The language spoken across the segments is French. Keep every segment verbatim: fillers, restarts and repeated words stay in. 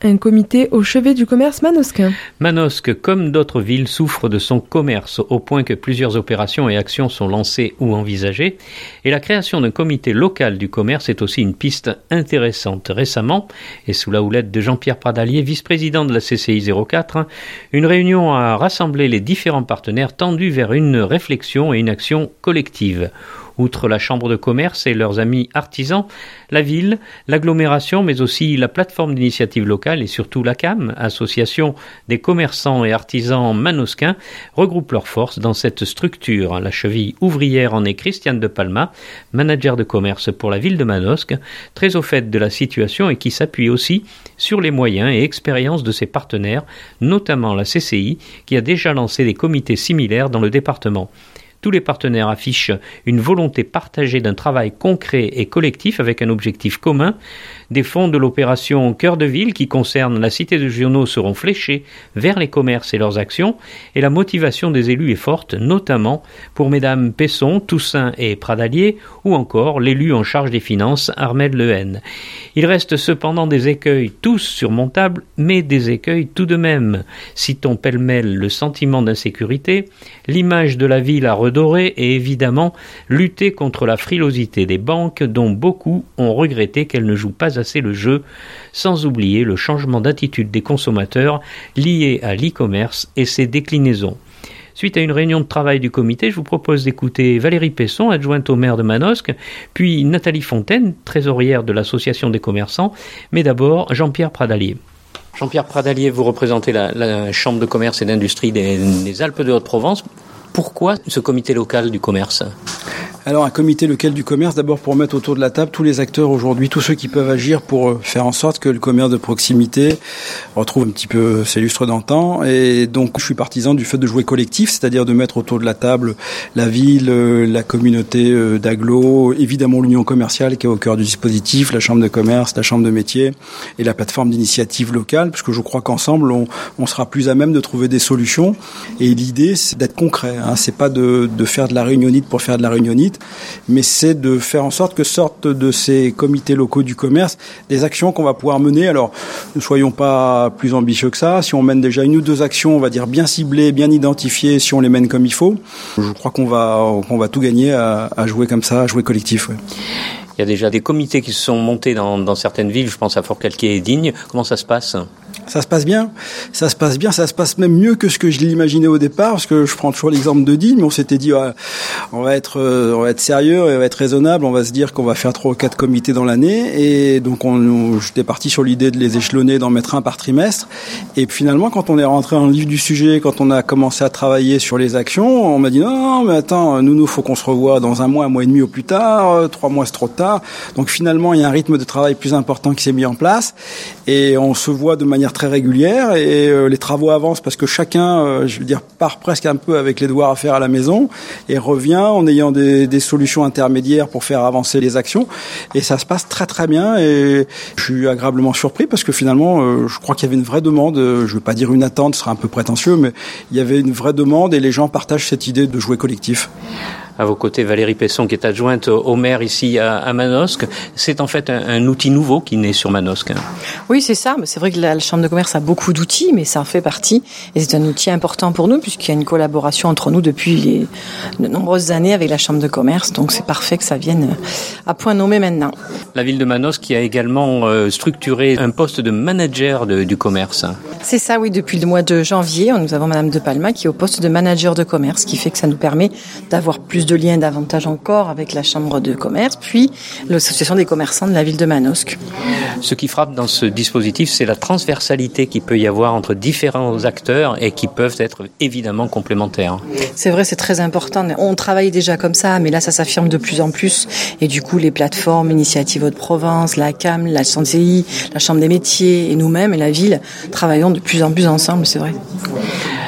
un comité au chevet du commerce manosquin. Manosque, comme d'autres villes, souffre de son commerce, au point que plusieurs opérations et actions sont lancées ou envisagées. Et la création d'un comité local du commerce est aussi une piste intéressante. Récemment, et sous la houlette de Jean-Pierre Pradalier, vice-président de la C C I zéro quatre, une réunion a rassemblé les différents partenaires tendus vers une réflexion et une action collective. Outre la Chambre de commerce et leurs amis artisans, la ville, l'agglomération, mais aussi la plateforme d'initiative locale et surtout la C A M, Association des commerçants et artisans manosquins, regroupent leurs forces dans cette structure. La cheville ouvrière en est Christiane de Palma, manager de commerce pour la ville de Manosque, très au fait de la situation et qui s'appuie aussi sur les moyens et expériences de ses partenaires, notamment la C C I, qui a déjà lancé des comités similaires dans le département. Tous les partenaires affichent une volonté partagée d'un travail concret et collectif avec un objectif commun. Des fonds de l'opération Cœur de Ville qui concerne la Cité de Giono seront fléchés vers les commerces et leurs actions et la motivation des élus est forte, notamment pour mesdames Pesson, Toussaint et Pradalier ou encore l'élu en charge des finances Armel Lehen. Il reste cependant des écueils tous surmontables, mais des écueils tout de même. Citons pêle-mêle le sentiment d'insécurité, l'image de la ville à redorer et évidemment lutter contre la frilosité des banques dont beaucoup ont regretté qu'elles ne jouent pas assez le jeu, sans oublier le changement d'attitude des consommateurs lié à l'e-commerce et ses déclinaisons. Suite à une réunion de travail du comité, je vous propose d'écouter Valérie Pesson, adjointe au maire de Manosque, puis Nathalie Fontaine, trésorière de l'association des commerçants, mais d'abord Jean-Pierre Pradalier. Jean-Pierre Pradalier, vous représentez la, la Chambre de commerce et d'industrie des, des Alpes de Haute-Provence. Pourquoi ce comité local du commerce ? Alors un comité local du commerce, d'abord pour mettre autour de la table tous les acteurs aujourd'hui, tous ceux qui peuvent agir pour faire en sorte que le commerce de proximité retrouve un petit peu ses lustres d'antan. Et donc je suis partisan du fait de jouer collectif, c'est-à-dire de mettre autour de la table la ville, la communauté d'agglo, évidemment l'union commerciale qui est au cœur du dispositif, la chambre de commerce, la chambre de métier et la plateforme d'initiative locale, parce que je crois qu'ensemble on, on sera plus à même de trouver des solutions. Et l'idée c'est d'être concret, hein, c'est pas de, de faire de la réunionnite pour faire de la réunionnite, mais c'est de faire en sorte que sortent de ces comités locaux du commerce des actions qu'on va pouvoir mener. Alors, ne soyons pas plus ambitieux que ça. Si on mène déjà une ou deux actions, on va dire bien ciblées, bien identifiées, si on les mène comme il faut, je crois qu'on va, qu'on va tout gagner à, à jouer comme ça, à jouer collectif. Ouais. Il y a déjà des comités qui se sont montés dans, dans certaines villes, je pense à Forcalquier et Digne. Comment ça se passe ? Ça se passe bien, ça se passe bien, ça se passe même mieux que ce que je l'imaginais au départ, parce que je prends toujours l'exemple de Digne, mais on s'était dit ouais, on va être euh, on va être sérieux, on va être raisonnable, on va se dire qu'on va faire trois ou quatre comités dans l'année, et donc on, on j'étais parti sur l'idée de les échelonner, d'en mettre un par trimestre, et finalement quand on est rentré dans le vif du sujet, quand on a commencé à travailler sur les actions, on m'a dit non, non mais attends, nous nous faut qu'on se revoie dans un mois, un mois et demi au plus tard, trois mois c'est trop tard, donc finalement il y a un rythme de travail plus important qui s'est mis en place, et on se voit de manière très régulière et euh, les travaux avancent parce que chacun, euh, je veux dire, part presque un peu avec les devoirs à faire à la maison et revient en ayant des, des solutions intermédiaires pour faire avancer les actions et ça se passe très très bien et je suis agréablement surpris parce que finalement, euh, je crois qu'il y avait une vraie demande, je ne veux pas dire une attente, ce serait un peu prétentieux, mais il y avait une vraie demande et les gens partagent cette idée de jouer collectif. À vos côtés, Valérie Pesson, qui est adjointe au maire ici à, à Manosque. C'est en fait un, un outil nouveau qui naît sur Manosque. Oui, c'est ça. C'est vrai que la, la Chambre de commerce a beaucoup d'outils, mais ça en fait partie. Et c'est un outil important pour nous, puisqu'il y a une collaboration entre nous depuis les, de nombreuses années avec la Chambre de commerce. Donc c'est parfait que ça vienne à point nommé maintenant. La ville de Manosque qui a également euh, structuré un poste de manager de, du commerce. C'est ça, oui. Depuis le mois de janvier, nous avons Madame de Palma qui est au poste de manager de commerce, qui fait que ça nous permet d'avoir plus de liens davantage encore avec la Chambre de commerce, puis l'association des commerçants de la ville de Manosque. Ce qui frappe dans ce dispositif, c'est la transversalité qu'il peut y avoir entre différents acteurs et qui peuvent être évidemment complémentaires. C'est vrai, c'est très important. On travaille déjà comme ça, mais là, ça s'affirme de plus en plus. Et du coup, les plateformes, Initiative Haute-Provence, la C A M, la C C I, la Chambre des métiers et nous-mêmes et la ville travaillons de plus en plus ensemble, c'est vrai.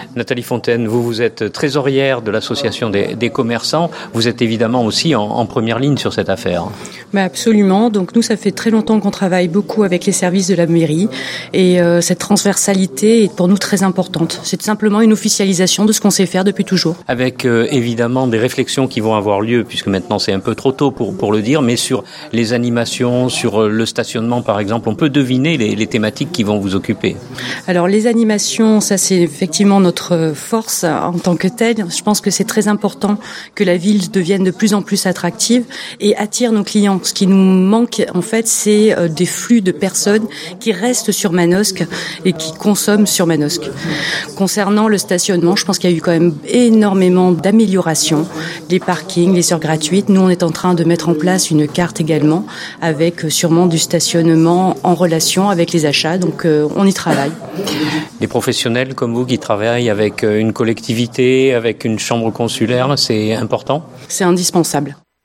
Nathalie Fontaine, vous, vous êtes trésorière de l'association des, des commerçants. Vous êtes évidemment aussi en, en première ligne sur cette affaire. Bah absolument. Donc nous, ça fait très longtemps qu'on travaille beaucoup avec les services de la mairie et euh, cette transversalité est pour nous très importante. C'est simplement une officialisation de ce qu'on sait faire depuis toujours. Avec euh, évidemment des réflexions qui vont avoir lieu, puisque maintenant c'est un peu trop tôt pour, pour le dire, mais sur les animations, sur le stationnement par exemple, on peut deviner les, les thématiques qui vont vous occuper. Alors les animations, ça c'est effectivement notre force en tant que telle. Je pense que c'est très important que la ville devienne de plus en plus attractive et attire nos clients. Ce qui nous manque en fait, c'est des flux de personnes qui restent sur Manosque et qui consomment sur Manosque. Concernant le stationnement, je pense qu'il y a eu quand même énormément d'améliorations. Les parkings, les heures gratuites. Nous, on est en train de mettre en place une carte également avec sûrement du stationnement en relation avec les achats. Donc, euh, on y travaille. Des professionnels comme vous qui travaillent avec une collectivité, avec une chambre consulaire, c'est important ? C'est indispensable.